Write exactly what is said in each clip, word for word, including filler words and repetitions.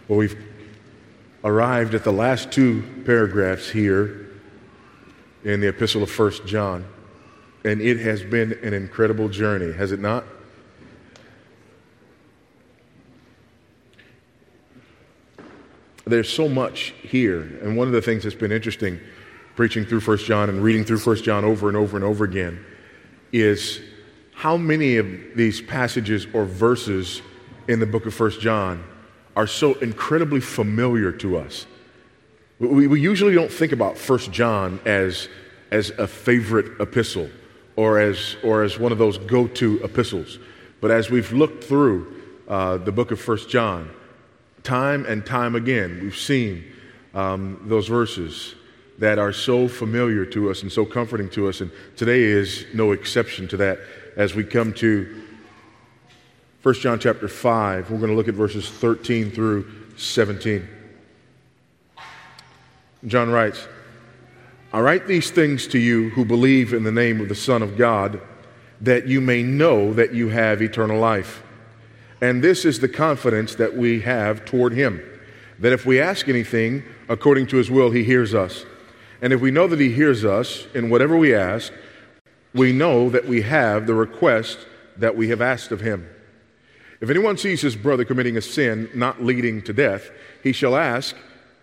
Well, we've arrived at the last two paragraphs here in the epistle of First John, and it has been an incredible journey, has it not? There's so much here, and one of the things that's been interesting preaching through First John and reading through First John over and over and over again is how many of these passages or verses in the book of First John are so incredibly familiar to us. We, we usually don't think about First John as, as a favorite epistle or as, or as one of those go-to epistles. But as we've looked through uh, the book of First John, time and time again, we've seen um, those verses that are so familiar to us and so comforting to us. And today is no exception to that. As we come to First John chapter five, we're going to look at verses thirteen through seventeen. John writes, "I write these things to you who believe in the name of the Son of God, that you may know that you have eternal life. And this is the confidence that we have toward him, that if we ask anything according to his will, he hears us. And if we know that he hears us in whatever we ask, we know that we have the request that we have asked of him. If anyone sees his brother committing a sin not leading to death, he shall ask,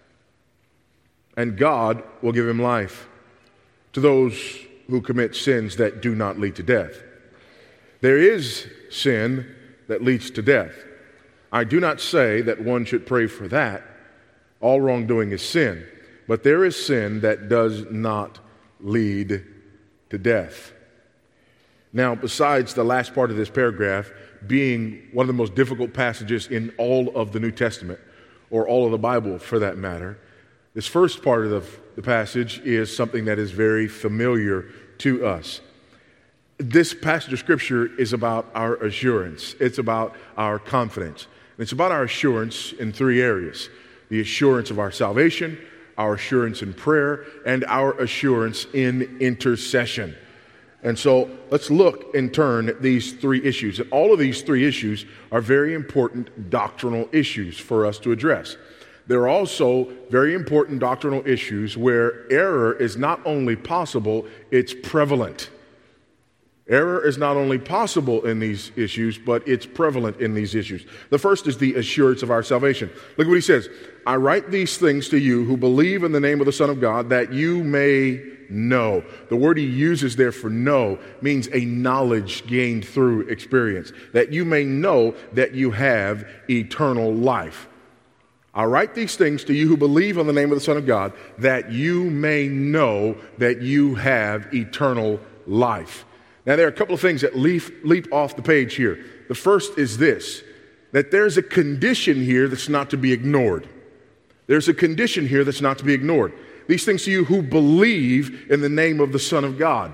and God will give him life to those who commit sins that do not lead to death. There is sin that leads to death. I do not say that one should pray for that. All wrongdoing is sin. But there is sin that does not lead to death." Now, besides the last part of this paragraph being one of the most difficult passages in all of the New Testament, or all of the Bible for that matter, this first part of the, the passage is something that is very familiar to us. This passage of Scripture is about our assurance. It's about our confidence. It's about our assurance in three areas: the assurance of our salvation, our assurance in prayer, and our assurance in intercession. And so let's look in turn at these three issues. And all of these three issues are very important doctrinal issues for us to address. There are also very important doctrinal issues where error is not only possible, it's prevalent. Error is not only possible in these issues, but it's prevalent in these issues. The first is the assurance of our salvation. Look at what he says. "I write these things to you who believe in the name of the Son of God, that you may know." The word he uses there for know means a knowledge gained through experience. That you may know that you have eternal life. "I write these things to you who believe on the name of the Son of God, that you may know that you have eternal life." Now, there are a couple of things that leap, leap off the page here. The first is this, that there's a condition here that's not to be ignored. There's a condition here that's not to be ignored. These things to you who believe in the name of the Son of God.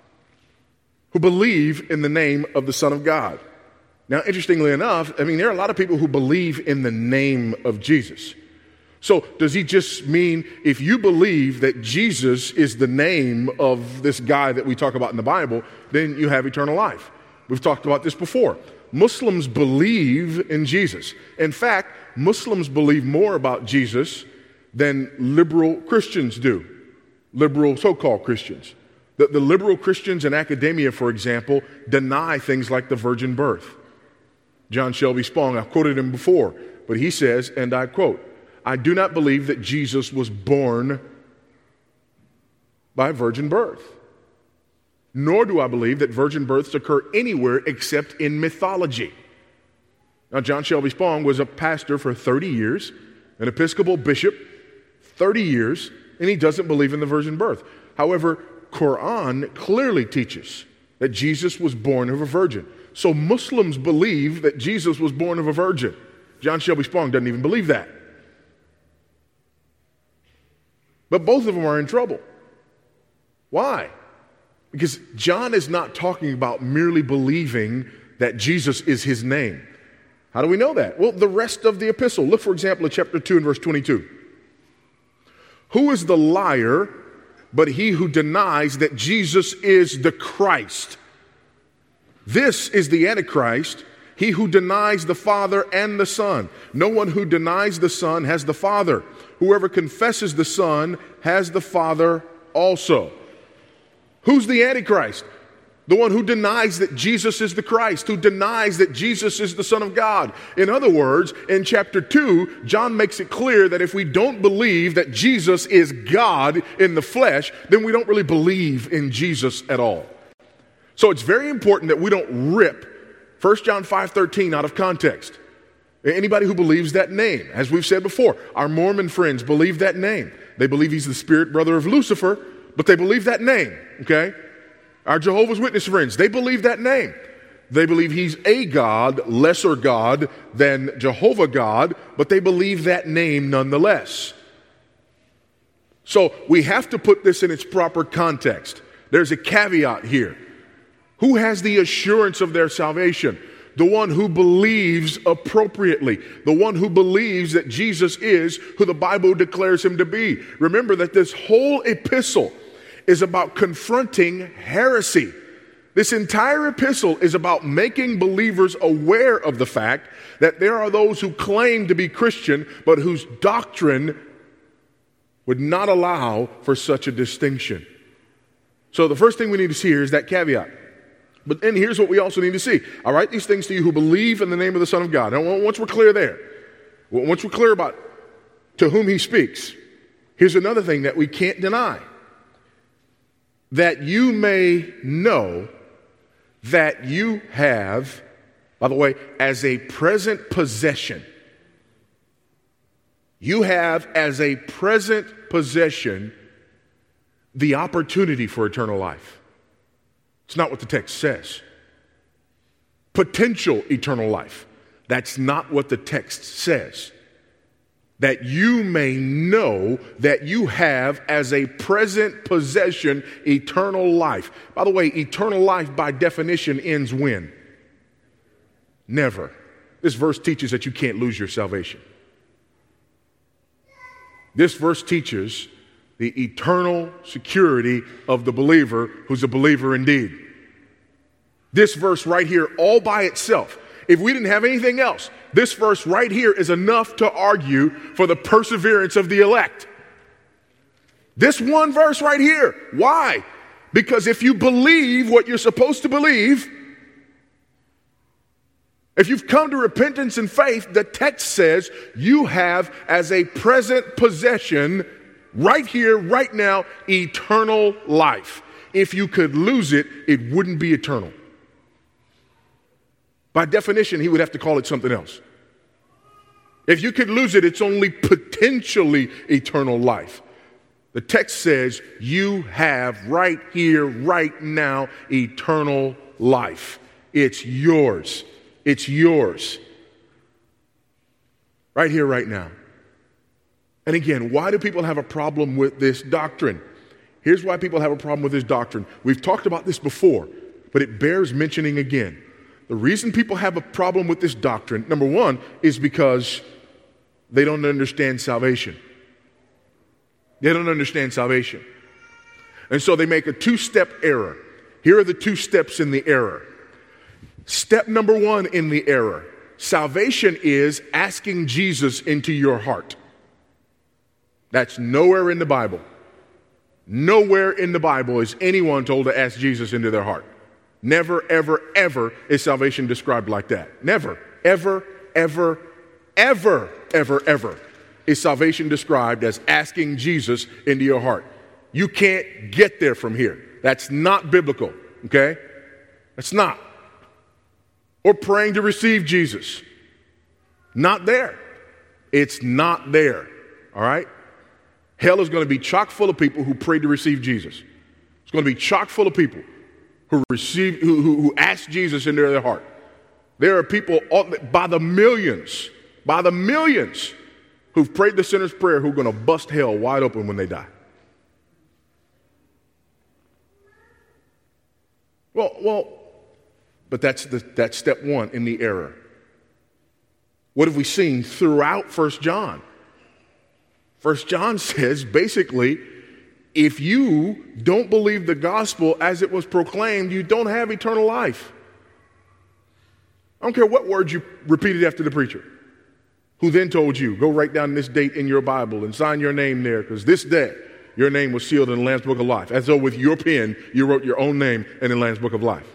Who believe in the name of the Son of God. Now, interestingly enough, I mean, there are a lot of people who believe in the name of Jesus. So does he just mean if you believe that Jesus is the name of this guy that we talk about in the Bible, then you have eternal life? We've talked about this before. Muslims believe in Jesus. In fact, Muslims believe more about Jesus than liberal Christians do. Liberal so-called Christians. The, the liberal Christians in academia, for example, deny things like the virgin birth. John Shelby Spong, I've quoted him before, but he says, and I quote, "I do not believe that Jesus was born by virgin birth. Nor do I believe that virgin births occur anywhere except in mythology." Now, John Shelby Spong was a pastor for thirty years, an Episcopal bishop, thirty years, and he doesn't believe in the virgin birth. However, Quran clearly teaches that Jesus was born of a virgin. So Muslims believe that Jesus was born of a virgin. John Shelby Spong doesn't even believe that. But both of them are in trouble. Why? Because John is not talking about merely believing that Jesus is his name. How do we know that? Well, the rest of the epistle. Look, for example, at chapter two and verse twenty-two. "Who is the liar but he who denies that Jesus is the Christ? This is the Antichrist, He who denies the Father and the Son. No one who denies the Son has the Father. Whoever confesses the Son has the Father also. Who's the Antichrist? The one who denies that Jesus is the Christ, who denies that Jesus is the Son of God. In other words, in chapter two, John makes it clear that if we don't believe that Jesus is God in the flesh, then we don't really believe in Jesus at all. So it's very important that we don't rip First John five thirteen out of context. Anybody who believes that name, as we've said before, our Mormon friends believe that name. They believe he's the spirit brother of Lucifer, but they believe that name, okay? Our Jehovah's Witness friends, they believe that name. They believe he's a God, lesser God than Jehovah God, but they believe that name nonetheless. So we have to put this in its proper context. There's a caveat here. Who has the assurance of their salvation? The one who believes appropriately. The one who believes that Jesus is who the Bible declares him to be. Remember that this whole epistle is about confronting heresy. This entire epistle is about making believers aware of the fact that there are those who claim to be Christian, but whose doctrine would not allow for such a distinction. So the first thing we need to see here is that caveat. But then here's what we also need to see. I write these things to you who believe in the name of the Son of God. Now, once we're clear there, once we're clear about to whom he speaks, here's another thing that we can't deny. That you may know that you have, by the way, as a present possession, you have as a present possession the opportunity for eternal life. It's not what the text says. Potential eternal life. That's not what the text says. That you may know that you have as a present possession eternal life. By the way, eternal life by definition ends when? Never. This verse teaches that you can't lose your salvation. This verse teaches the eternal security of the believer who's a believer indeed. This verse right here all by itself, if we didn't have anything else, this verse right here is enough to argue for the perseverance of the elect. This one verse right here. Why? Because if you believe what you're supposed to believe, if you've come to repentance and faith, the text says you have as a present possession right here, right now, eternal life. If you could lose it, it wouldn't be eternal. By definition, he would have to call it something else. If you could lose it, it's only potentially eternal life. The text says you have right here, right now, eternal life. It's yours. It's yours. Right here, right now. And again, why do people have a problem with this doctrine? Here's why people have a problem with this doctrine. We've talked about this before, but it bears mentioning again. The reason people have a problem with this doctrine, number one, is because they don't understand salvation. They don't understand salvation. And so they make a two-step error. Here are the two steps in the error. Step number one in the error. Salvation is asking Jesus into your heart. That's nowhere in the Bible. Nowhere in the Bible is anyone told to ask Jesus into their heart. Never, ever, ever is salvation described like that. Never, ever, ever, ever, ever, ever is salvation described as asking Jesus into your heart. You can't get there from here. That's not biblical, okay? That's not. Or praying to receive Jesus. Not there. It's not there, all right? Hell is going to be chock full of people who pray to receive Jesus. It's going to be chock full of people who receive, who, who, who ask Jesus into their heart. There are people by the millions, by the millions who've prayed the sinner's prayer who are going to bust hell wide open when they die. Well, well, but that's the, that's step one in the error. What have we seen throughout First John? First John says basically, if you don't believe the gospel as it was proclaimed, you don't have eternal life. I don't care what words you repeated after the preacher, who then told you, go write down this date in your Bible and sign your name there, because this day your name was sealed in the Lamb's Book of Life. As though with your pen, you wrote your own name in the Lamb's Book of Life.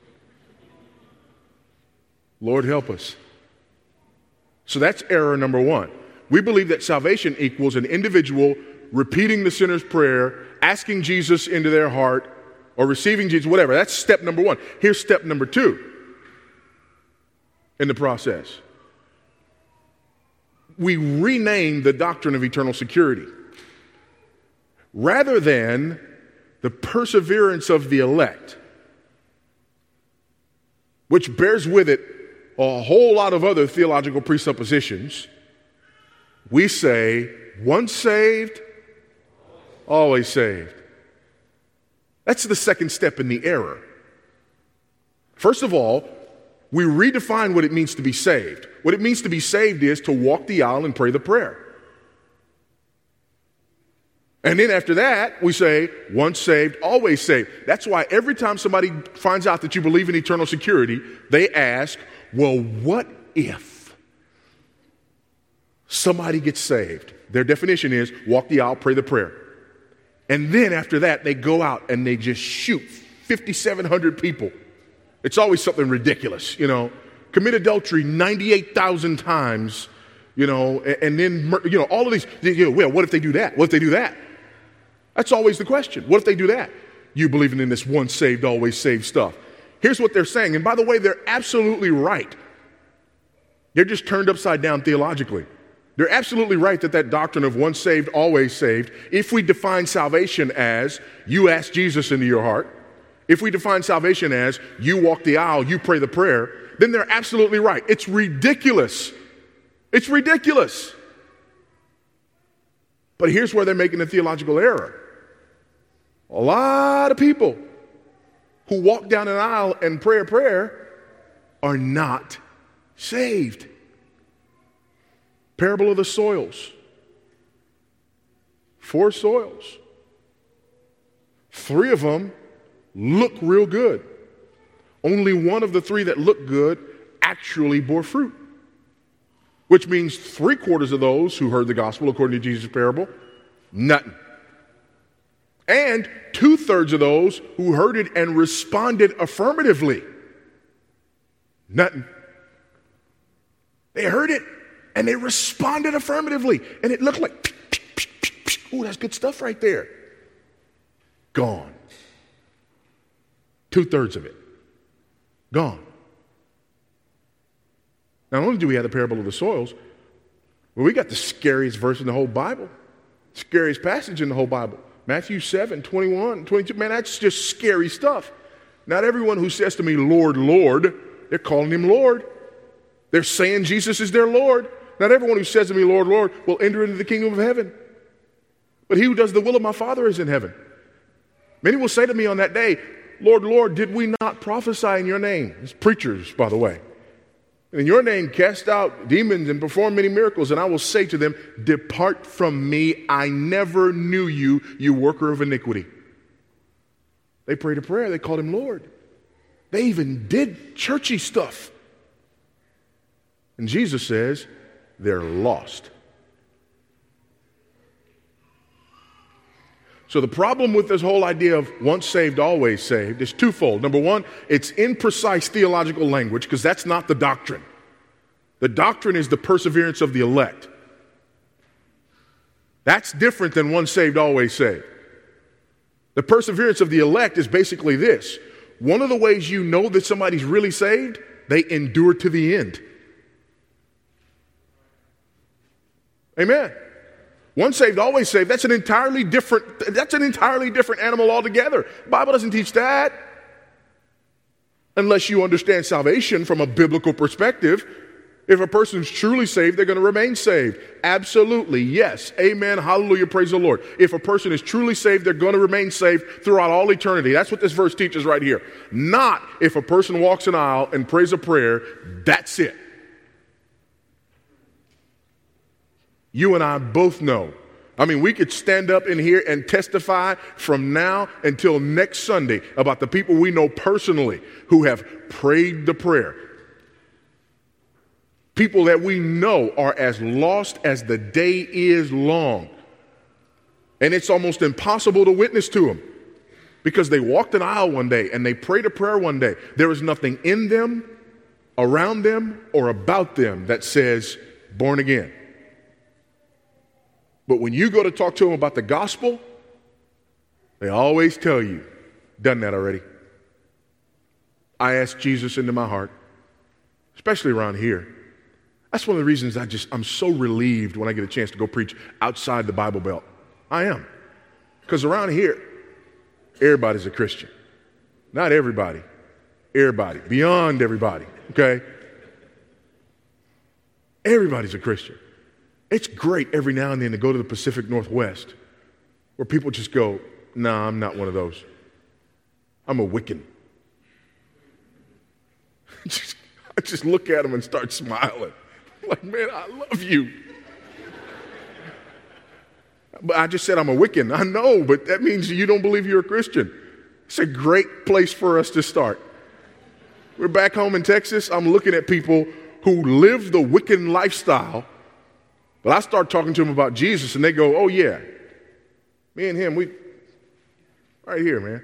Lord help us. So that's error number one. We believe that salvation equals an individual repeating the sinner's prayer, asking Jesus into their heart, or receiving Jesus, whatever. That's step number one. Here's step number two in the process. We rename the doctrine of eternal security. Rather than the perseverance of the elect, which bears with it a whole lot of other theological presuppositions, we say, once saved, always saved. That's the second step in the error. First of all, we redefine what it means to be saved. What it means to be saved is to walk the aisle and pray the prayer. And then after that, we say, once saved, always saved. That's why every time somebody finds out that you believe in eternal security, they ask, well, what if somebody gets saved? Their definition is walk the aisle, pray the prayer. And then after that, they go out and they just shoot fifty-seven hundred people. It's always something ridiculous, you know. Commit adultery ninety-eight thousand times, you know, and, and then, you know, all of these, you know, well, what if they do that? What if they do that? That's always the question. What if they do that? You believing in this once saved, always saved stuff. Here's what they're saying. And by the way, they're absolutely right. They're just turned upside down theologically. They're absolutely right that that doctrine of once saved, always saved, if we define salvation as you ask Jesus into your heart, if we define salvation as you walk the aisle, you pray the prayer, then they're absolutely right. It's ridiculous. It's ridiculous. But here's where they're making a theological error. A lot of people who walk down an aisle and pray a prayer are not saved. Parable of the soils. Four soils. Three of them look real good. Only one of the three that look good actually bore fruit. Which means three quarters of those who heard the gospel, according to Jesus' parable, nothing. And two-thirds of those who heard it and responded affirmatively, nothing. They heard it and they responded affirmatively. And it looked like, ooh, that's good stuff right there. Gone. Two-thirds of it. Gone. Not only do we have the parable of the soils, but we got the scariest verse in the whole Bible. Scariest passage in the whole Bible. Matthew seven, twenty-one, twenty-two. Man, that's just scary stuff. Not everyone who says to me, Lord, Lord, they're calling him Lord. They're saying Jesus is their Lord. Not everyone who says to me, Lord, Lord, will enter into the kingdom of heaven. But he who does the will of my Father is in heaven. Many will say to me on that day, Lord, Lord, did we not prophesy in your name? It's preachers, by the way. And in your name cast out demons and perform many miracles. And I will say to them, depart from me. I never knew you, you worker of iniquity. They prayed a prayer. They called him Lord. They even did churchy stuff. And Jesus says, they're lost. So the problem with this whole idea of once saved, always saved is twofold. Number one, it's imprecise theological language because that's not the doctrine. The doctrine is the perseverance of the elect. That's different than once saved, always saved. The perseverance of the elect is basically this. One of the ways you know that somebody's really saved, they endure to the end. Amen. Once saved, always saved. That's an entirely different, that's an entirely different animal altogether. The Bible doesn't teach that. Unless you understand salvation from a biblical perspective. If a person's truly saved, they're going to remain saved. Absolutely, yes. Amen, hallelujah, praise the Lord. If a person is truly saved, they're going to remain saved throughout all eternity. That's what this verse teaches right here. Not if a person walks an aisle and prays a prayer, that's it. You and I both know. I mean, we could stand up in here and testify from now until next Sunday about the people we know personally who have prayed the prayer. People that we know are as lost as the day is long. And it's almost impossible to witness to them because they walked an aisle one day and they prayed a prayer one day. There is nothing in them, around them, or about them that says born again. But when you go to talk to them about the gospel, they always tell you, done that already. I asked Jesus into my heart, especially around here. That's one of the reasons I just, I'm so relieved when I get a chance to go preach outside the Bible Belt. I am. Because around here, everybody's a Christian. Not everybody. Everybody. Beyond everybody. Okay? Everybody's a Christian. It's great every now and then to go to the Pacific Northwest where people just go, nah, I'm not one of those. I'm a Wiccan. just, I just look at them and start smiling. I'm like, man, I love you. But I just said I'm a Wiccan. I know, but that means you don't believe you're a Christian. It's a great place for us to start. We're back home in Texas. I'm looking at people who live the Wiccan lifestyle, but I start talking to them about Jesus, and they go, oh, yeah. Me and him, we, right here, man.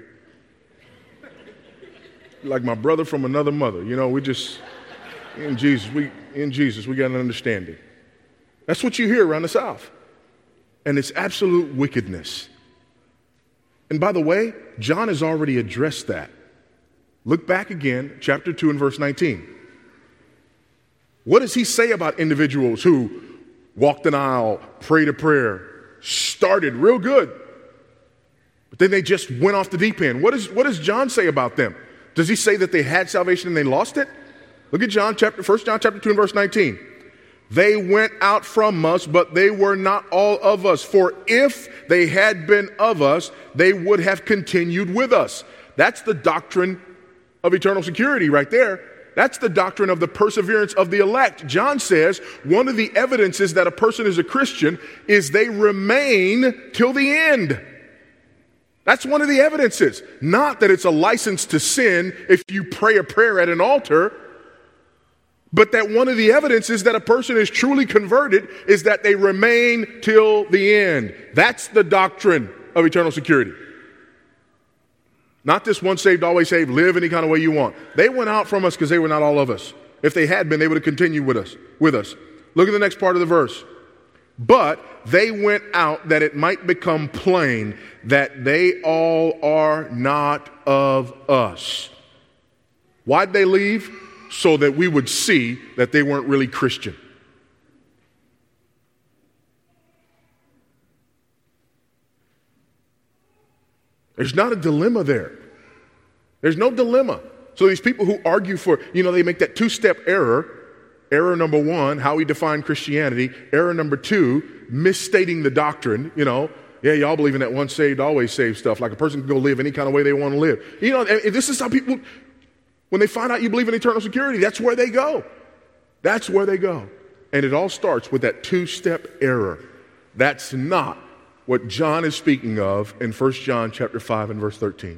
Like my brother from another mother. You know, we just, in Jesus, we, in Jesus, we got an understanding. That's what you hear around the South. And it's absolute wickedness. And by the way, John has already addressed that. Look back again, chapter two and verse nineteen. What does he say about individuals who walked an aisle, prayed a prayer, started real good, but then they just went off the deep end? What, is, what does John say about them? Does he say that they had salvation and they lost it? Look at John chapter, First John chapter two and verse nineteen. They went out from us, but they were not all of us. For if they had been of us, they would have continued with us. That's the doctrine of eternal security right there. That's the doctrine of the perseverance of the elect. John says one of the evidences that a person is a Christian is they remain till the end. That's one of the evidences. Not that it's a license to sin if you pray a prayer at an altar, but that one of the evidences that a person is truly converted is that they remain till the end. That's the doctrine of eternal security. Not this once saved, always saved, live any kind of way you want. They went out from us because they were not all of us. If they had been, they would have continued with us. With us. Look at the next part of the verse. But they went out that it might become plain that they all are not of us. Why'd they leave? So that we would see that they weren't really Christian. There's not a dilemma there. There's no dilemma. So these people who argue for, you know, they make that two-step error. Error number one, how we define Christianity. Error number two, misstating the doctrine, you know. Yeah, y'all believe in that once saved, always saved stuff. Like a person can go live any kind of way they want to live. You know, and this is how people, when they find out you believe in eternal security, that's where they go. That's where they go. And it all starts with that two-step error. That's not what John is speaking of in First John chapter five and verse thirteen.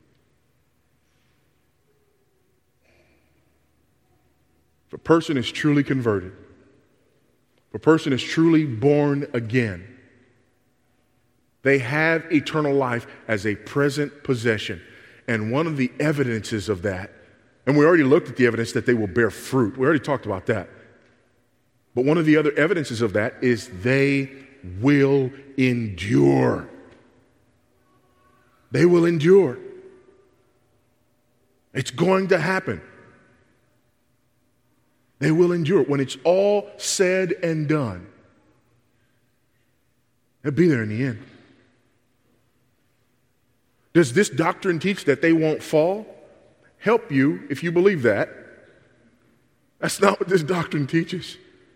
If a person is truly converted, if a person is truly born again, they have eternal life as a present possession. And one of the evidences of that, and we already looked at the evidence that they will bear fruit. We already talked about that. But one of the other evidences of that is they will endure. They will endure. It's going to happen. They will endure. When it's all said and done, they'll be there in the end. Does this doctrine teach that they won't fall? Help you if you believe that. That's not what this doctrine teaches.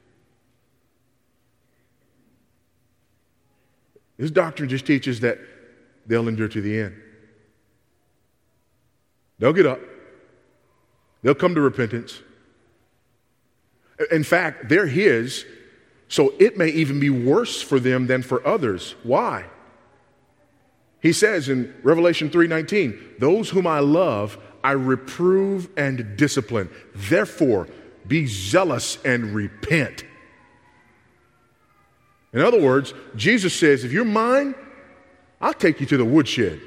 This doctrine just teaches that they'll endure to the end. They'll get up. They'll come to repentance. In fact, they're His, so it may even be worse for them than for others. Why? He says in Revelation three nineteen, those whom I love, I reprove and discipline. Therefore, be zealous and repent. In other words, Jesus says, if you're mine, I'll take you to the woodshed.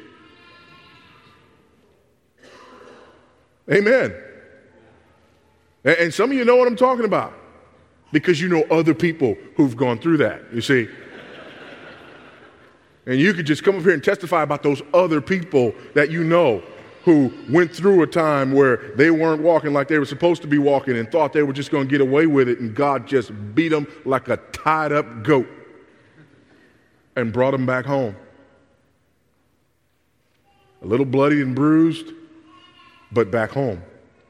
Amen. And some of you know what I'm talking about because you know other people who've gone through that, you see. And you could just come up here and testify about those other people that you know who went through a time where they weren't walking like they were supposed to be walking and thought they were just going to get away with it, and God just beat them like a tied up goat and brought them back home. A little bloody and bruised, but back home.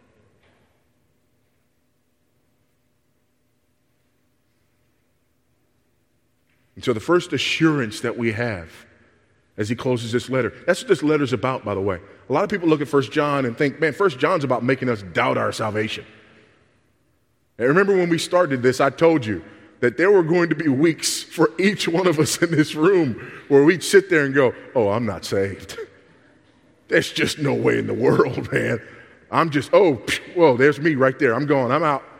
And so the first assurance that we have as he closes this letter, that's what this letter's about, by the way. A lot of people look at First John and think, man, First John's about making us doubt our salvation. And remember when we started this, I told you that there were going to be weeks for each one of us in this room where we'd sit there and go, oh, I'm not saved. There's just no way in the world, man. I'm just, oh, whoa, there's me right there. I'm going, I'm out.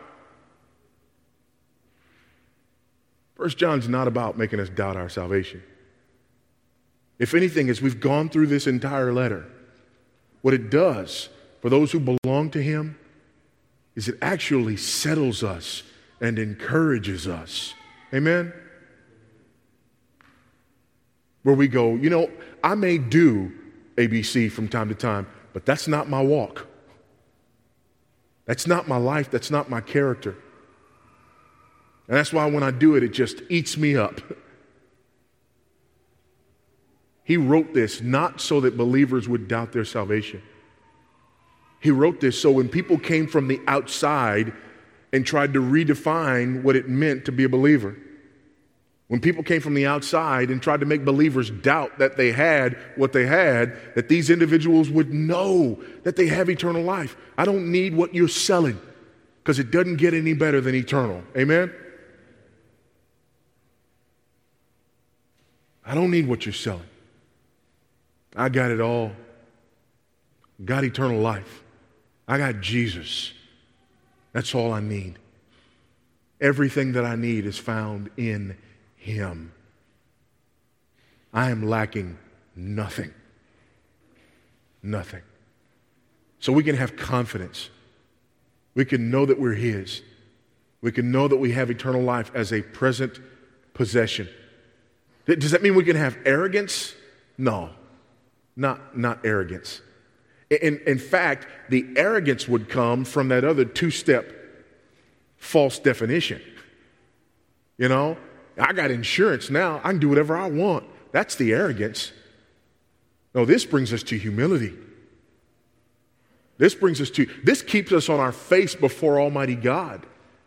First John's not about making us doubt our salvation. If anything, as we've gone through this entire letter, what it does for those who belong to him is it actually settles us and encourages us. Amen? Where we go, you know, I may do A B C from time to time, but that's not my walk. That's not my life. That's not my character. And that's why when I do it, it just eats me up. He wrote this not so that believers would doubt their salvation. He wrote this so when people came from the outside and tried to redefine what it meant to be a believer, when people came from the outside and tried to make believers doubt that they had what they had, that these individuals would know that they have eternal life. I don't need what you're selling because it doesn't get any better than eternal. Amen? I don't need what you're selling. I got it all. Got eternal life. I got Jesus. That's all I need. Everything that I need is found in him. I am lacking nothing. Nothing. So we can have confidence. We can know that we're his. We can know that we have eternal life as a present possession. Does that mean we can have arrogance? No, not, not arrogance. In, in fact, the arrogance would come from that other two-step false definition. You know, I got insurance now. I can do whatever I want. That's the arrogance. No, this brings us to humility. This brings us to, this keeps us on our face before Almighty God.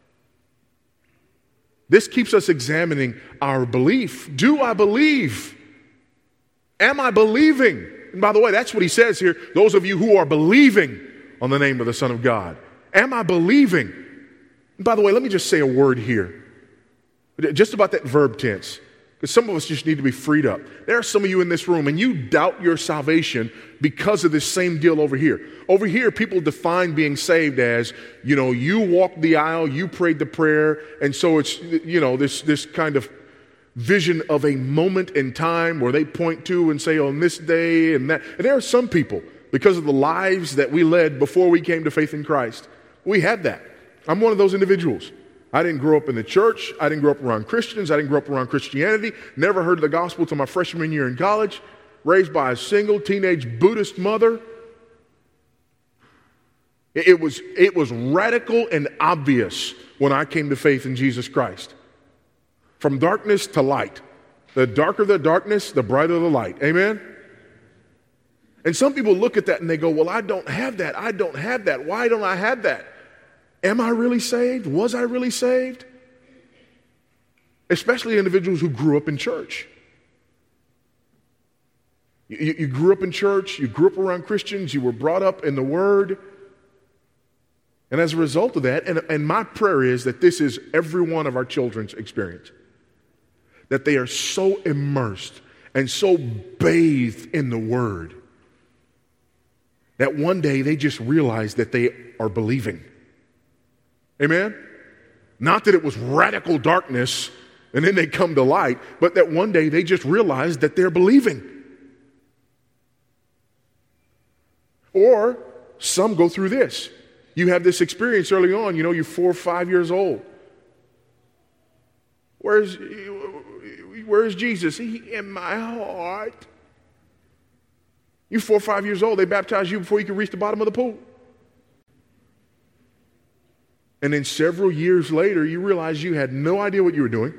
This keeps us examining our belief. Do I believe? Am I believing? And by the way, that's what he says here. Those of you who are believing on the name of the Son of God. Am I believing? And by the way, let me just say a word here. Just about that verb tense. Because some of us just need to be freed up. There are some of you in this room and you doubt your salvation because of this same deal over here. Over here, people define being saved as, you know, you walked the aisle, you prayed the prayer, and so it's, you know, this, this kind of vision of a moment in time where they point to and say on this day and that. And there are some people, because of the lives that we led before we came to faith in Christ, we had that. I'm one of those individuals. I didn't grow up in the church. I didn't grow up around Christians. I didn't grow up around Christianity. Never heard of the gospel till my freshman year in college. Raised by a single teenage Buddhist mother. It, it was, it was radical and obvious when I came to faith in Jesus Christ. From darkness to light. The darker the darkness, the brighter the light. Amen? And some people look at that and they go, well, I don't have that. I don't have that. Why don't I have that? Am I really saved? Was I really saved? Especially individuals who grew up in church. You, you grew up in church, you grew up around Christians, you were brought up in the Word. And as a result of that, and, and my prayer is that this is every one of our children's experience, that they are so immersed and so bathed in the Word that one day they just realize that they are believing. Amen? Not that it was radical darkness and then they come to light, but that one day they just realize that they're believing. Or some go through this. You have this experience early on, you know, you're four or five years old. Where's, where's Jesus? He in my heart. You're four or five years old. They baptize you before you can reach the bottom of the pool. And then several years later, you realize you had no idea what you were doing.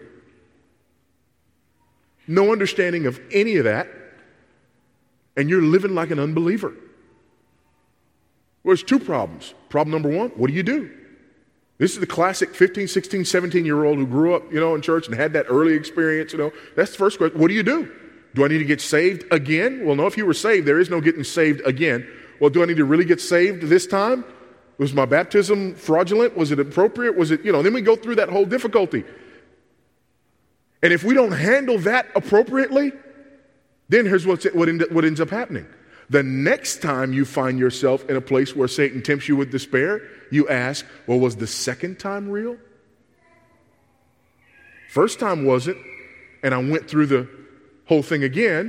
No understanding of any of that. And you're living like an unbeliever. Well, there's two problems. Problem number one, what do you do? This is the classic fifteen, sixteen, seventeen-year-old who grew up, you know, in church and had that early experience, you know. That's the first question. What do you do? Do I need to get saved again? Well, no, if you were saved, there is no getting saved again. Well, do I need to really get saved this time? Was my baptism fraudulent? Was it appropriate? Was it, you know, then we go through that whole difficulty. And if we don't handle that appropriately, then here's what's, what, end, what ends up happening. The next time you find yourself in a place where Satan tempts you with despair, you ask, well, was the second time real? First time wasn't, and I went through the whole thing again.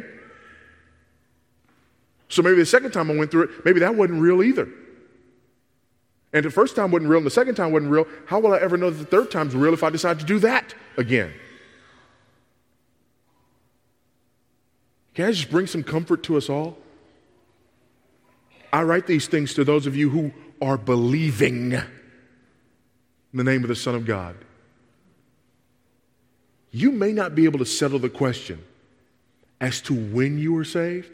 So maybe the second time I went through it, maybe that wasn't real either. And the first time wasn't real and the second time wasn't real. How will I ever know that the third time's real if I decide to do that again? Can I just bring some comfort to us all? I write these things to those of you who are believing in the name of the Son of God. You may not be able to settle the question as to when you were saved.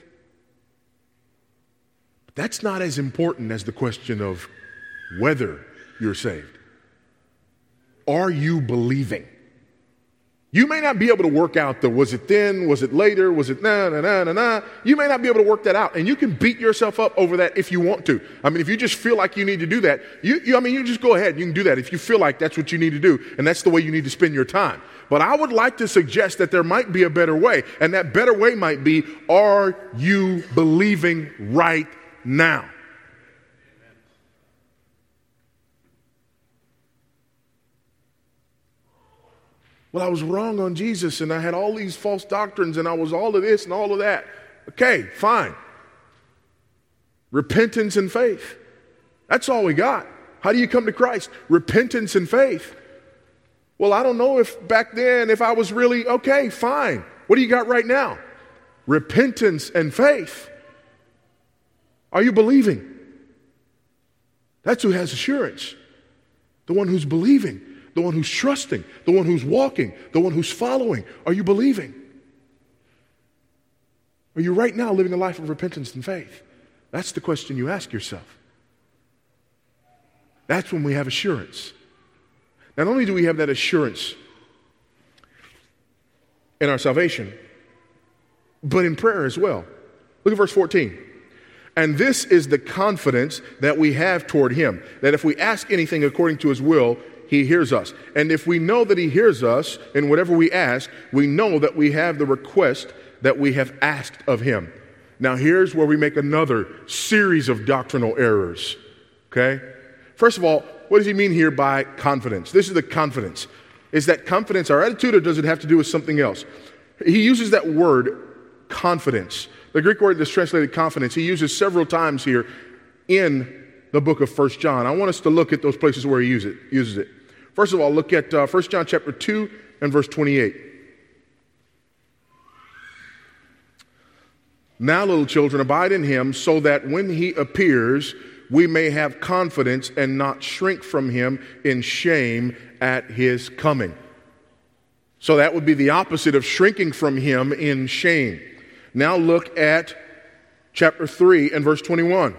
But that's not as important as the question of whether you're saved. Are you believing? You may not be able to work out the was it then, was it later, was it na na na na na. You may not be able to work that out, and you can beat yourself up over that if you want to. I mean, if you just feel like you need to do that, you, you I mean, you just go ahead. You can do that if you feel like that's what you need to do, and that's the way you need to spend your time. But I would like to suggest that there might be a better way, and that better way might be: are you believing right now? Well, I was wrong on Jesus, and I had all these false doctrines, and I was all of this and all of that. Okay, fine. Repentance and faith. That's all we got. How do you come to Christ? Repentance and faith. Well, I don't know if back then, if I was really, okay, fine. What do you got right now? Repentance and faith. Are you believing? That's who has assurance. The one who's believing. The one who's trusting, the one who's walking, the one who's following. Are you believing? Are you right now living a life of repentance and faith? That's the question you ask yourself. That's when we have assurance. Not only do we have that assurance in our salvation, but in prayer as well. Look at verse fourteen. And this is the confidence that we have toward him, that if we ask anything according to his will, he hears us. And if we know that he hears us in whatever we ask, we know that we have the request that we have asked of him. Now here's where we make another series of doctrinal errors. Okay? First of all, what does he mean here by confidence? This is the confidence. Is that confidence our attitude, or does it have to do with something else? He uses that word, confidence. The Greek word that's translated confidence, he uses several times here in the book of First John. I want us to look at those places where he use it, uses it. First of all, look at uh, First John chapter two and verse twenty-eight. Now, little children, abide in him, so that when he appears, we may have confidence and not shrink from him in shame at his coming. So that would be the opposite of shrinking from him in shame. Now look at chapter three and verse twenty-one.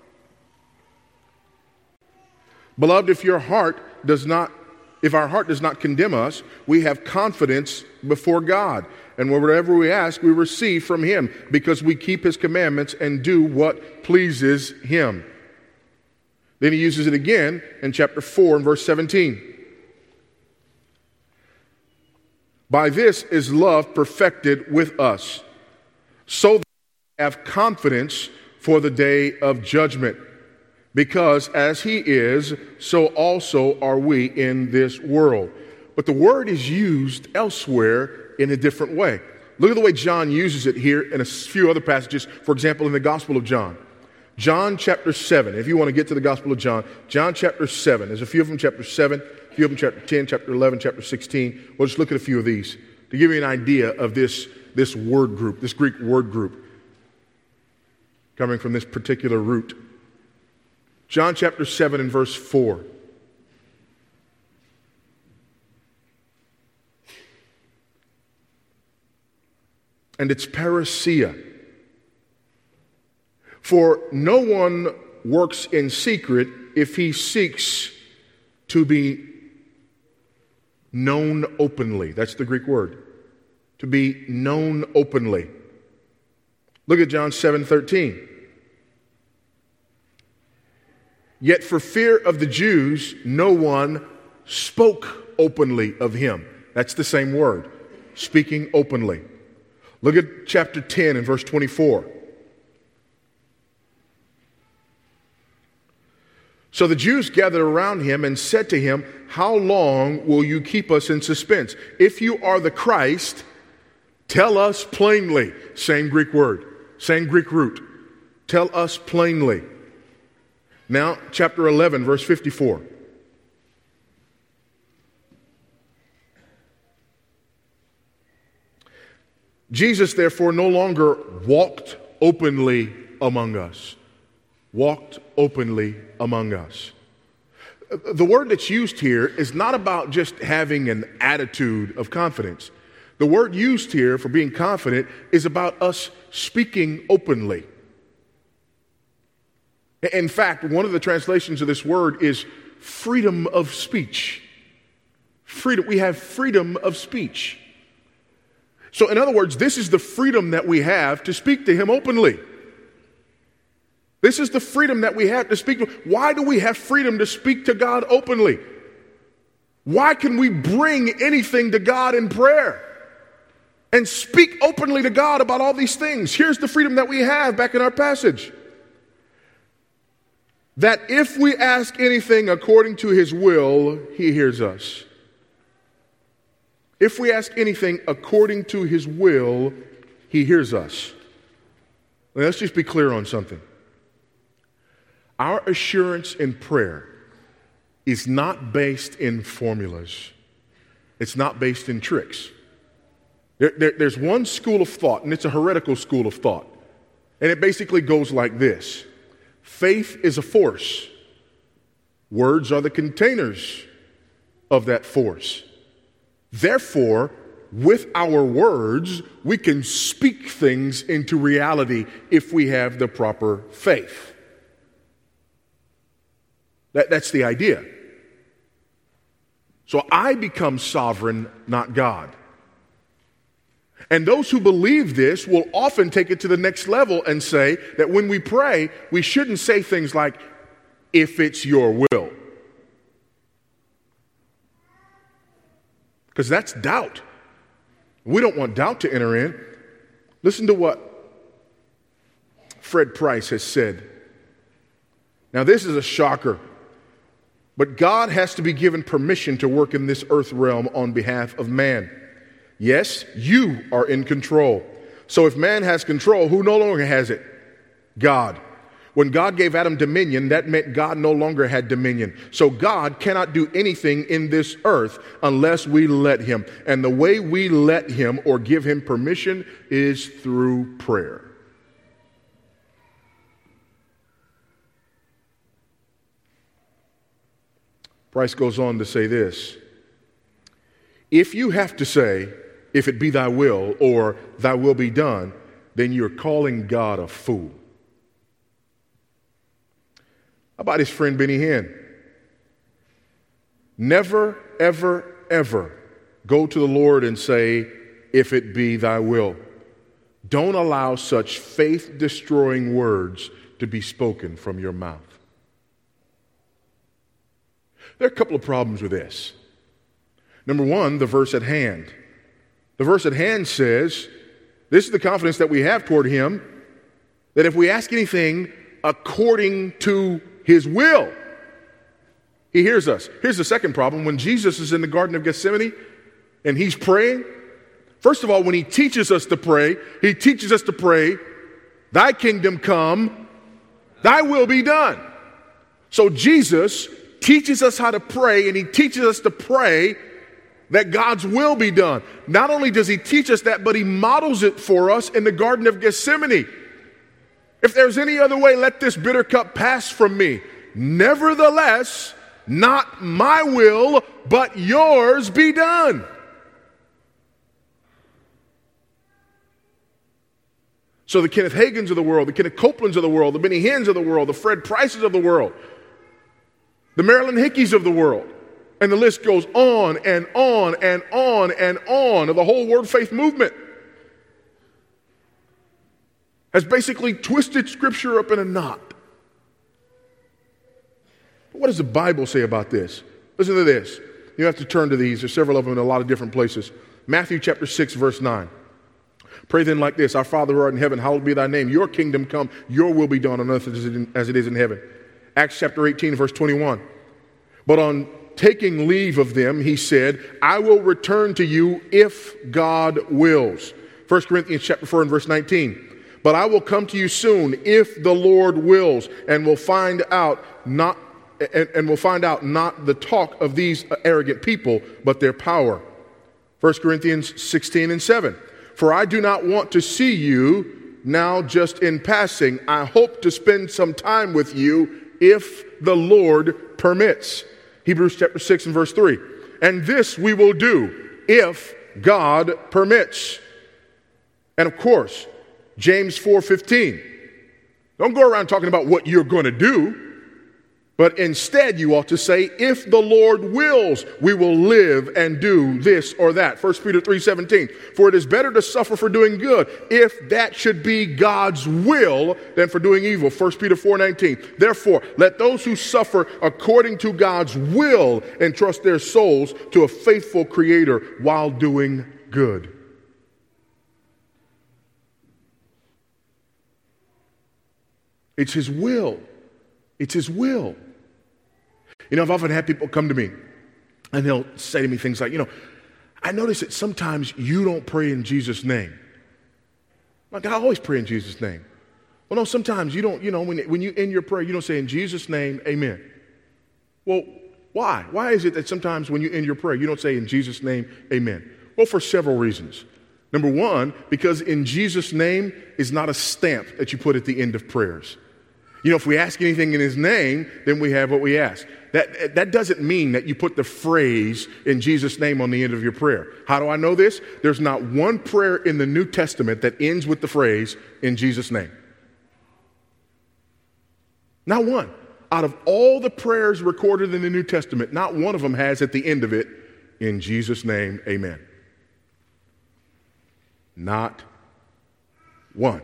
Beloved, if your heart does not If our heart does not condemn us, we have confidence before God. And whatever we ask, we receive from him, because we keep his commandments and do what pleases him. Then he uses it again in chapter four and verse seventeen. By this is love perfected with us, so that we have confidence for the day of judgment. because as he is, so also are we in this world. But the word is used elsewhere in a different way. Look at the way John uses it here in a few other passages, for example, in the Gospel of John. John chapter seven, if you want to get to the Gospel of John, John chapter seven, there's a few of them, chapter seven, a few of them, chapter ten, chapter eleven, chapter sixteen. We'll just look at a few of these to give you an idea of this, this word group, this Greek word group, coming from this particular root. John chapter seven and verse four. And it's parousia. For no one works in secret if he seeks to be known openly. That's the Greek word. To be known openly. Look at John seven thirteen. Yet for fear of the Jews, no one spoke openly of him. That's the same word. Speaking openly. Look at chapter ten and verse twenty-four. So the Jews gathered around him and said to him, how long will you keep us in suspense? If you are the Christ, tell us plainly. Same Greek word, same Greek root. Tell us plainly. Now, chapter eleven, verse fifty-four. Jesus, therefore, no longer walked openly among us. Walked openly among us. The word that's used here is not about just having an attitude of confidence. The word used here for being confident is about us speaking openly. In fact, one of the translations of this word is freedom of speech. Freedom. We have freedom of speech. So in other words, this is the freedom that we have to speak to him openly. This is the freedom that we have to speak to him. Why do we have freedom to speak to God openly? Why can we bring anything to God in prayer and speak openly to God about all these things? Here's the freedom that we have back in our passage. That if we ask anything according to his will, he hears us. If we ask anything according to his will, he hears us. Now, let's just be clear on something. Our assurance in prayer is not based in formulas. It's not based in tricks. There, there, there's one school of thought, and it's a heretical school of thought. And it basically goes like this. Faith is a force. Words are the containers of that force. Therefore, with our words, we can speak things into reality if we have the proper faith. That, that's the idea. So I become sovereign, not God. And those who believe this will often take it to the next level and say that when we pray, we shouldn't say things like, if it's your will. Because that's doubt. We don't want doubt to enter in. Listen to what Fred Price has said. Now, this is a shocker. But God has to be given permission to work in this earth realm on behalf of man. Yes, you are in control. So if man has control, who no longer has it? God. When God gave Adam dominion, that meant God no longer had dominion. So God cannot do anything in this earth unless we let him. And the way we let him or give him permission is through prayer. Price goes on to say this. If you have to say, if it be thy will, or thy will be done, then you're calling God a fool. How about his friend Benny Hinn? Never, ever, ever go to the Lord and say, if it be thy will. Don't allow such faith-destroying words to be spoken from your mouth. There are a couple of problems with this. Number one, the verse at hand. The verse at hand says, this is the confidence that we have toward him, that if we ask anything according to his will. He hears us. Here's the second problem. When Jesus is in the Garden of Gethsemane and he's praying, first of all, when he teaches us to pray, he teaches us to pray, thy kingdom come, thy will be done. So Jesus teaches us how to pray, and he teaches us to pray that God's will be done. Not only does he teach us that, but he models it for us in the Garden of Gethsemane. If there's any other way, let this bitter cup pass from me. Nevertheless, not my will, but yours be done. So the Kenneth Hagins of the world, the Kenneth Copelands of the world, the Benny Hinns of the world, the Fred Prices of the world, the Marilyn Hickeys of the world, and the list goes on and on and on and on of the whole Word Faith movement, has basically twisted Scripture up in a knot. But what does the Bible say about this? Listen to this. You have to turn to these. There's several of them in a lot of different places. Matthew chapter six, verse nine. Pray then like this: Our Father who art in heaven, hallowed be thy name. Your kingdom come, your will be done on earth as it is in heaven. Acts chapter eighteen, verse twenty-one. But on taking leave of them, he said, I will return to you if God wills. First Corinthians chapter four and verse nineteen. But I will come to you soon if the Lord wills, and will find out not and, and will find out not the talk of these arrogant people, but their power. First Corinthians sixteen and seven. For I do not want to see you now just in passing. I hope to spend some time with you if the Lord permits. Hebrews chapter six and verse three. And this we will do if God permits. And of course, James four fifteen. Don't go around talking about what you're going to do, but instead you ought to say, if the Lord wills, we will live and do this or that. First Peter three seventeen. For it is better to suffer for doing good, if that should be God's will, than for doing evil. First Peter four nineteen. Therefore, let those who suffer according to God's will entrust their souls to a faithful Creator while doing good. It's his will. It's his will. You know, I've often had people come to me and they'll say to me things like, you know, I notice that sometimes you don't pray in Jesus' name. Like, I always pray in Jesus' name. Well, no, sometimes you don't, you know, when, when you end your prayer, you don't say in Jesus' name, amen. Well, why? Why is it that sometimes when you end your prayer, you don't say in Jesus' name, amen? Well, for several reasons. Number one, because in Jesus' name is not a stamp that you put at the end of prayers. You know, if we ask anything in his name, then we have what we ask. That, that doesn't mean that you put the phrase in Jesus' name on the end of your prayer. How do I know this? There's not one prayer in the New Testament that ends with the phrase in Jesus' name. Not one. Out of all the prayers recorded in the New Testament, not one of them has at the end of it, in Jesus' name, amen. Not one.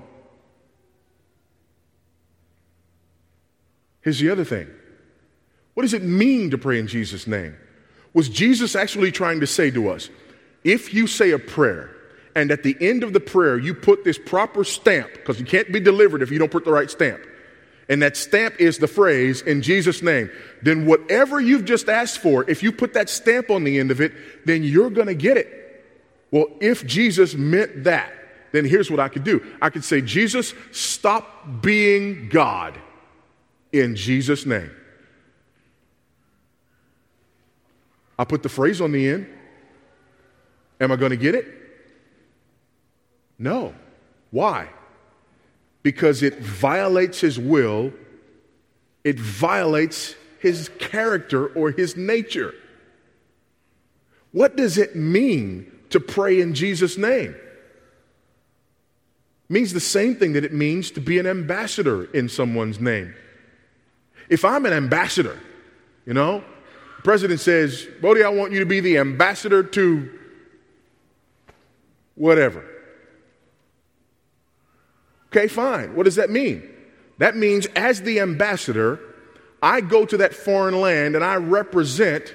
Here's the other thing. What does it mean to pray in Jesus' name? Was Jesus actually trying to say to us, if you say a prayer and at the end of the prayer you put this proper stamp, because you can't be delivered if you don't put the right stamp, and that stamp is the phrase, in Jesus' name, then whatever you've just asked for, if you put that stamp on the end of it, then you're going to get it. Well, if Jesus meant that, then here's what I could do. I could say, Jesus, stop being God. In Jesus' name. I put the phrase on the end. Am I going to get it? No. Why? Because it violates his will. It violates his character or his nature. What does it mean to pray in Jesus' name? It means the same thing that it means to be an ambassador in someone's name. If I'm an ambassador, you know, the president says, Bodie, I want you to be the ambassador to whatever. Okay, fine. What does that mean? That means as the ambassador, I go to that foreign land and I represent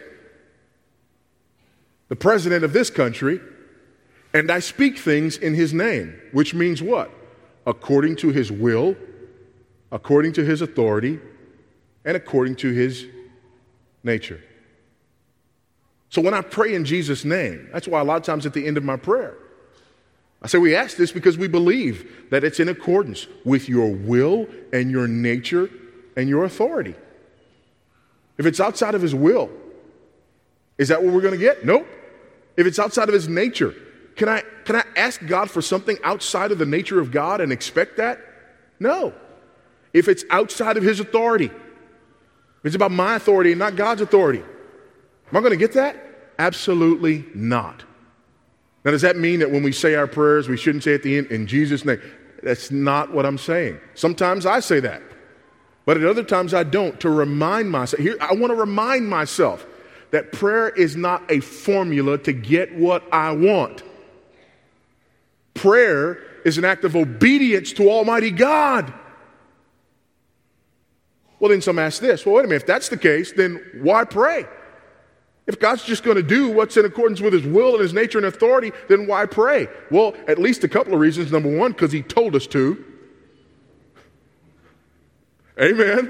the president of this country and I speak things in his name, which means what? According to his will, according to his authority, and according to his nature. So when I pray in Jesus' name, that's why a lot of times at the end of my prayer, I say we ask this because we believe that it's in accordance with your will and your nature and your authority. If it's outside of his will, is that what we're going to get? Nope. If it's outside of his nature, can I, can I ask God for something outside of the nature of God and expect that? No. If it's outside of his authority, if it's about my authority and not God's authority, am I going to get that? Absolutely not. Now, does that mean that when we say our prayers, we shouldn't say at the end, in Jesus' name? That's not what I'm saying. Sometimes I say that, but at other times I don't, to remind myself. Here, I want to remind myself that prayer is not a formula to get what I want. Prayer is an act of obedience to Almighty God. Well, then some ask this, well, wait a minute, if that's the case, then why pray? If God's just going to do what's in accordance with his will and his nature and authority, then why pray? Well, at least a couple of reasons. Number one, because he told us to. Amen.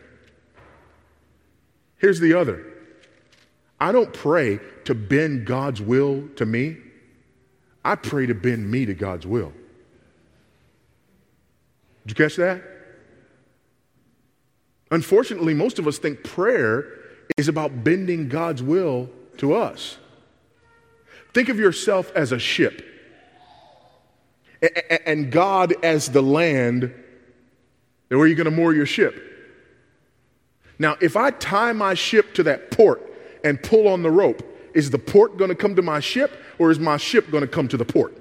Here's the other. I don't pray to bend God's will to me. I pray to bend me to God's will. Did you catch that? Unfortunately, most of us think prayer is about bending God's will to us. Think of yourself as a ship and God as the land where you're going to moor your ship. Now, if I tie my ship to that port and pull on the rope, is the port going to come to my ship, or is my ship going to come to the port?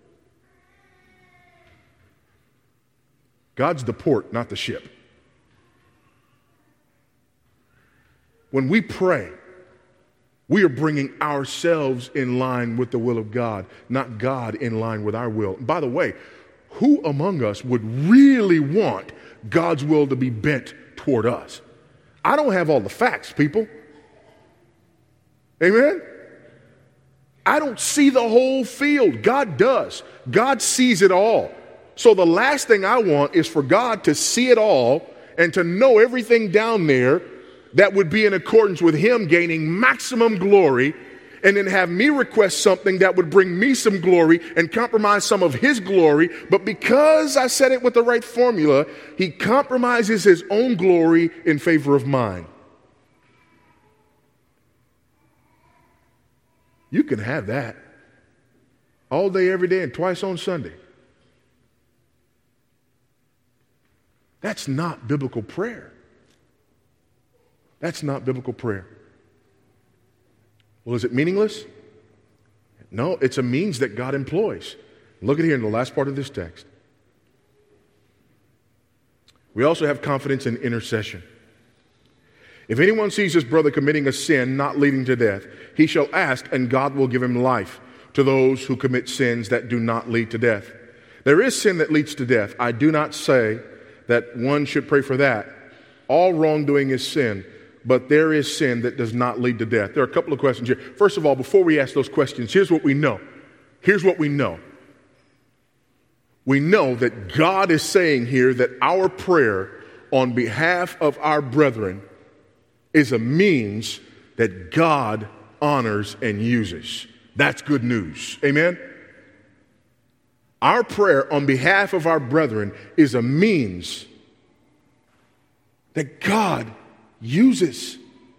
God's the port, not the ship. When we pray, we are bringing ourselves in line with the will of God, not God in line with our will. By the way, who among us would really want God's will to be bent toward us? I don't have all the facts, people. Amen? I don't see the whole field. God does. God sees it all. So the last thing I want is for God to see it all and to know everything down there that would be in accordance with him gaining maximum glory, and then have me request something that would bring me some glory and compromise some of his glory. But because I said it with the right formula, he compromises his own glory in favor of mine. You can have that all day, every day, and twice on Sunday. That's not biblical prayer. That's not biblical prayer. Well, is it meaningless? No, it's a means that God employs. Look at here in the last part of this text. We also have confidence in intercession. If anyone sees his brother committing a sin not leading to death, he shall ask, and God will give him life to those who commit sins that do not lead to death. There is sin that leads to death. I do not say that one should pray for that. All wrongdoing is sin. But there is sin that does not lead to death. There are a couple of questions here. First of all, before we ask those questions, here's what we know. Here's what we know. We know that God is saying here that our prayer on behalf of our brethren is a means that God honors and uses. That's good news. Amen? Our prayer on behalf of our brethren is a means that God uses.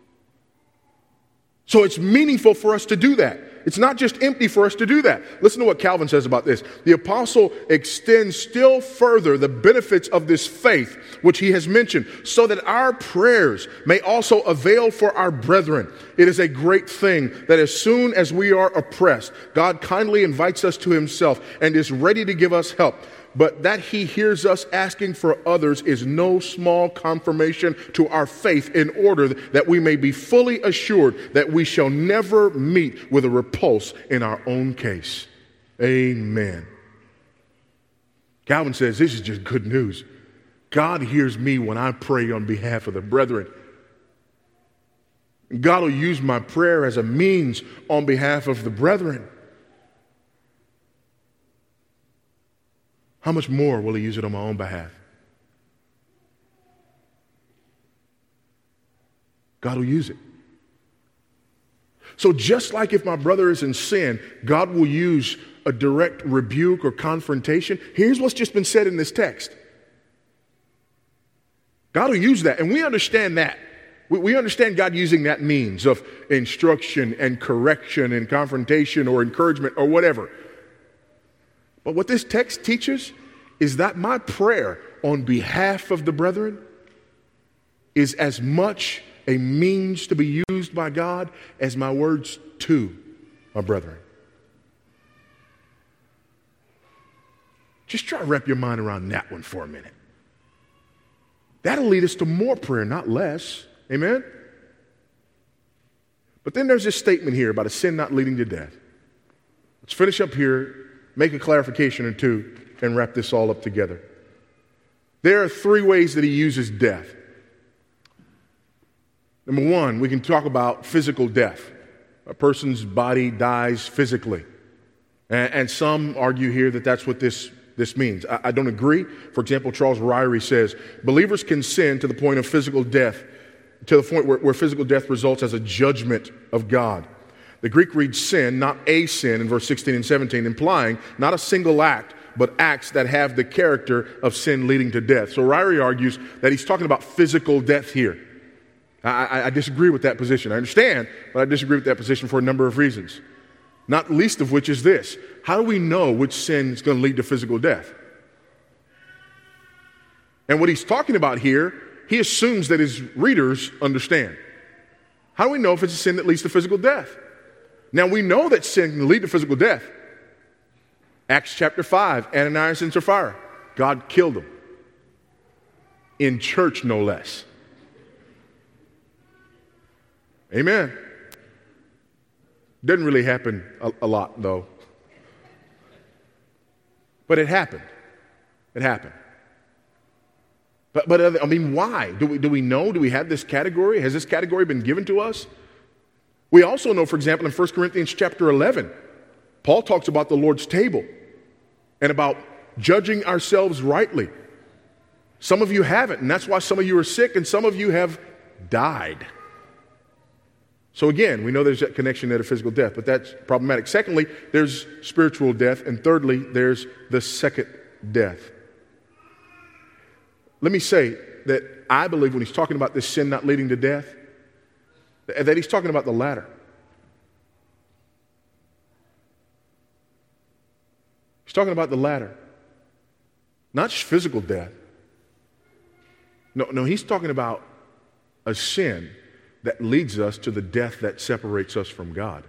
So it's meaningful for us to do that. It's not just empty for us to do that. Listen to what Calvin says about this. The apostle extends still further the benefits of this faith, which he has mentioned, so that our prayers may also avail for our brethren. It is a great thing that as soon as we are oppressed, God kindly invites us to himself and is ready to give us help. But that he hears us asking for others is no small confirmation to our faith, in order that we may be fully assured that we shall never meet with a repulse in our own case. Amen. Calvin says this is just good news. God hears me when I pray on behalf of the brethren. God will use my prayer as a means on behalf of the brethren. How much more will he use it on my own behalf? God will use it. So just like if my brother is in sin, God will use a direct rebuke or confrontation. Here's what's just been said in this text. God will use that, and we understand that. We, we understand God using that means of instruction and correction and confrontation or encouragement or whatever. But what this text teaches is that my prayer on behalf of the brethren is as much a means to be used by God as my words to my brethren. Just try to wrap your mind around that one for a minute. That'll lead us to more prayer, not less. Amen? But then there's this statement here about a sin not leading to death. Let's finish up here, make a clarification or two, and wrap this all up together. There are three ways that he uses death. Number one, we can talk about physical death. A person's body dies physically. And, and some argue here that that's what this, this means. I, I don't agree. For example, Charles Ryrie says, believers can sin to the point of physical death, to the point where, where physical death results as a judgment of God. The Greek reads sin, not a sin, in verse sixteen and seventeen, implying not a single act, but acts that have the character of sin leading to death. So Ryrie argues that he's talking about physical death here. I, I disagree with that position. I understand, but I disagree with that position for a number of reasons. Not least of which is this. How do we know which sin is going to lead to physical death? And what he's talking about here, he assumes that his readers understand. How do we know if it's a sin that leads to physical death? Now, we know that sin can lead to physical death. Acts chapter five, Ananias and Sapphira. God killed them. In church, no less. Amen. Doesn't really happen a, a lot, though. But it happened. It happened. But, but I mean, why? Do we, do we know? Do we have this category? Has this category been given to us? We also know, for example, in First Corinthians chapter eleven, Paul talks about the Lord's table and about judging ourselves rightly. Some of you haven't, and that's why some of you are sick, and some of you have died. So again, we know there's that connection there to physical death, but that's problematic. Secondly, there's spiritual death. And thirdly, there's the second death. Let me say that I believe when he's talking about this sin not leading to death, that he's talking about the latter. He's talking about the latter. Not just physical death. No, no, he's talking about a sin that leads us to the death that separates us from God.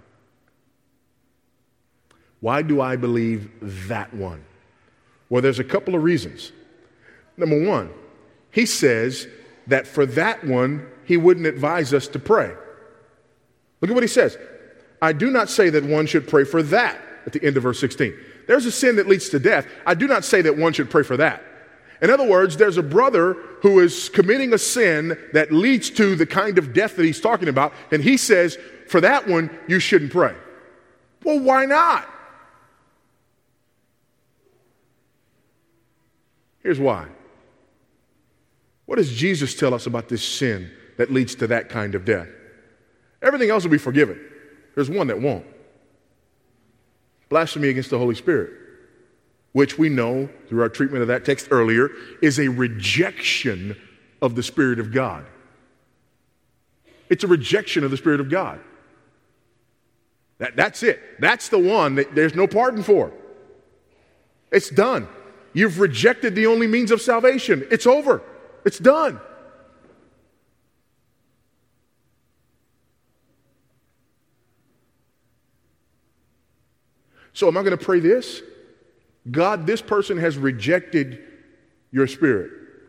Why do I believe that one? Well, there's a couple of reasons. Number one, he says that for that one, he wouldn't advise us to pray. Look at what he says. I do not say that one should pray for that at the end of verse sixteen. There's a sin that leads to death. I do not say that one should pray for that. In other words, there's a brother who is committing a sin that leads to the kind of death that he's talking about, and he says, for that one, you shouldn't pray. Well, why not? Here's why. What does Jesus tell us about this sin that leads to that kind of death? Everything else will be forgiven. There's one that won't. Blasphemy against the Holy Spirit, which we know through our treatment of that text earlier is a rejection of the Spirit of God. It's a rejection of the Spirit of God. That, that's it. That's the one that there's no pardon for. It's done. You've rejected the only means of salvation. It's over. It's done. So am I going to pray this? God, this person has rejected your Spirit.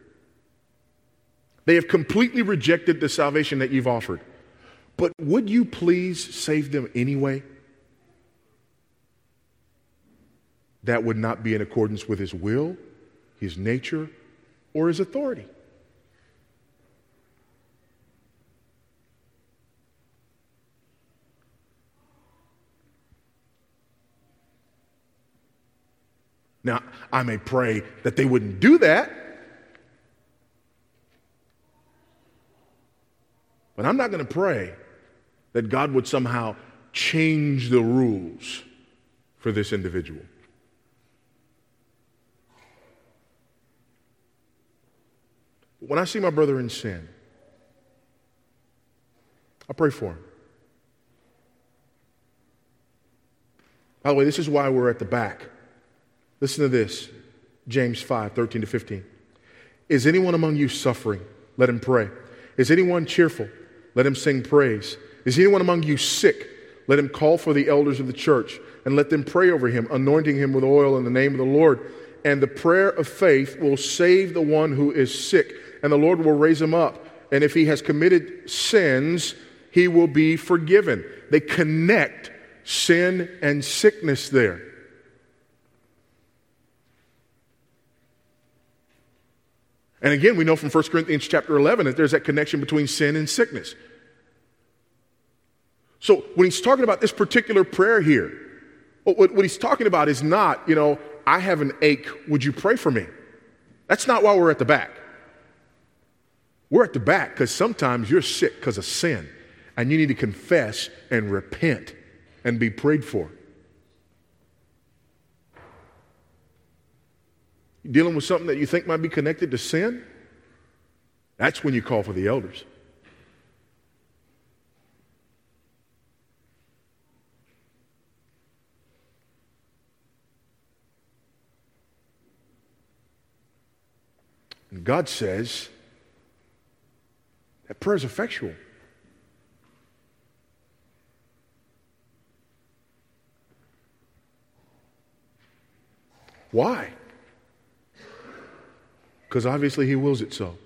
They have completely rejected the salvation that you've offered. But would you please save them anyway? That would not be in accordance with His will, His nature, or His authority. Now, I may pray that they wouldn't do that. But I'm not going to pray that God would somehow change the rules for this individual. When I see my brother in sin, I pray for him. By the way, this is why we're at the back. Listen to this, James five, thirteen to fifteen. Is anyone among you suffering? Let him pray. Is anyone cheerful? Let him sing praise. Is anyone among you sick? Let him call for the elders of the church and let them pray over him, anointing him with oil in the name of the Lord. And the prayer of faith will save the one who is sick, and the Lord will raise him up. And if he has committed sins, he will be forgiven. They connect sin and sickness there. And again, we know from First Corinthians chapter eleven that there's that connection between sin and sickness. So when he's talking about this particular prayer here, what, what he's talking about is not, you know, I have an ache, would you pray for me? That's not why we're at the back. We're at the back because sometimes you're sick because of sin, and you need to confess and repent and be prayed for. You're dealing with something that you think might be connected to sin? That's when you call for the elders. And God says that prayer is effectual. Why? Because obviously he wills it so.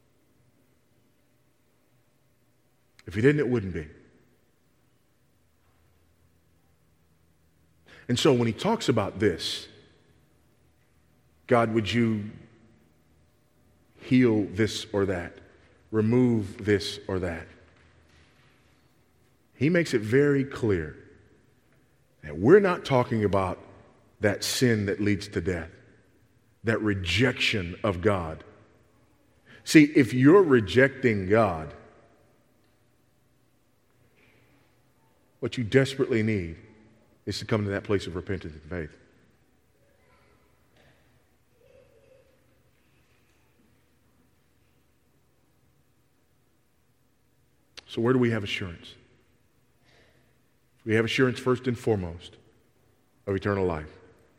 If he didn't, it wouldn't be. And so when he talks about this, God, would you heal this or that, remove this or that? He makes it very clear that we're not talking about that sin that leads to death, that rejection of God. See, if you're rejecting God, what you desperately need is to come to that place of repentance and faith. So where do we have assurance? We have assurance first and foremost of eternal life.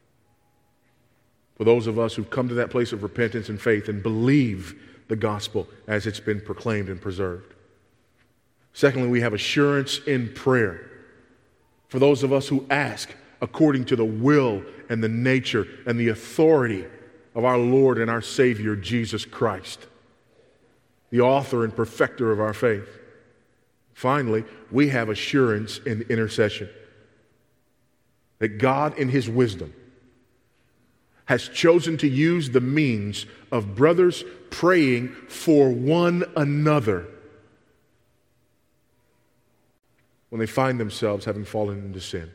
For those of us who've come to that place of repentance and faith and believe the gospel as it's been proclaimed and preserved. Secondly, we have assurance in prayer. For those of us who ask according to the will and the nature and the authority of our Lord and our Savior, Jesus Christ, the author and perfecter of our faith. Finally, we have assurance in intercession. That God in His wisdom has chosen to use the means of brothers praying for one another when they find themselves having fallen into sin.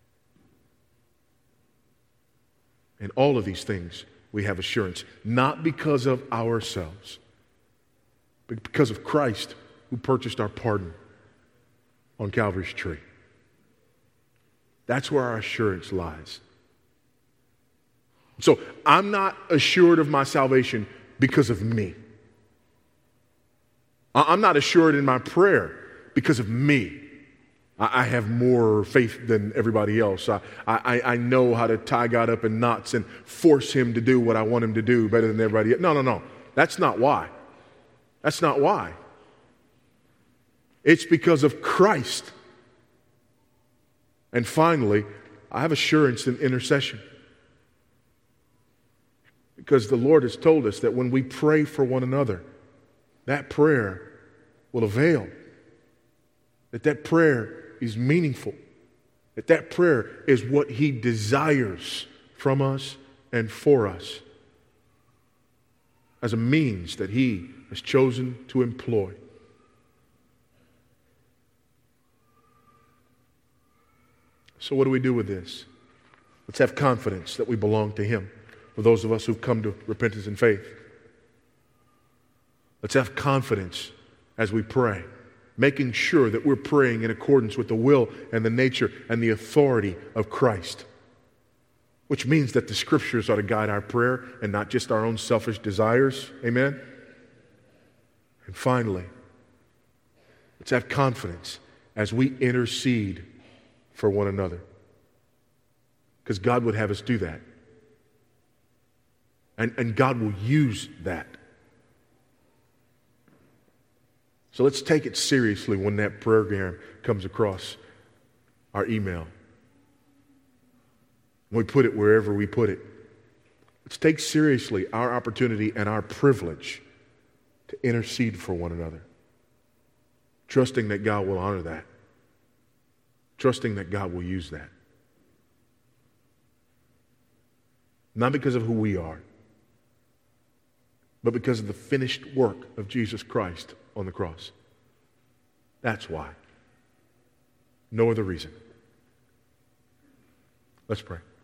In all of these things, we have assurance, not because of ourselves, but because of Christ who purchased our pardon on Calvary's tree. That's where our assurance lies. So I'm not assured of my salvation because of me. I'm not assured in my prayer because of me. I have more faith than everybody else. I, I, I know how to tie God up in knots and force Him to do what I want Him to do better than everybody else. No, no, no. That's not why. That's not why. It's because of Christ. And finally, I have assurance in intercession. Because the Lord has told us that when we pray for one another, that prayer will avail. That that prayer is meaningful. That that prayer is what He desires from us and for us as a means that He has chosen to employ. So what do we do with this? Let's have confidence that we belong to Him. For those of us who've come to repentance and faith, let's have confidence as we pray making sure that we're praying in accordance with the will and the nature and the authority of Christ, which means that the Scriptures ought to guide our prayer and not just our own selfish desires. Amen? And finally, let's have confidence as we intercede for one another, because God would have us do that. And, and God will use that. So let's take it seriously when that program comes across our email. We put it wherever we put it. Let's take seriously our opportunity and our privilege to intercede for one another, trusting that God will honor that, trusting that God will use that. Not because of who we are, but because of the finished work of Jesus Christ on the cross. That's why. No other reason. Let's pray.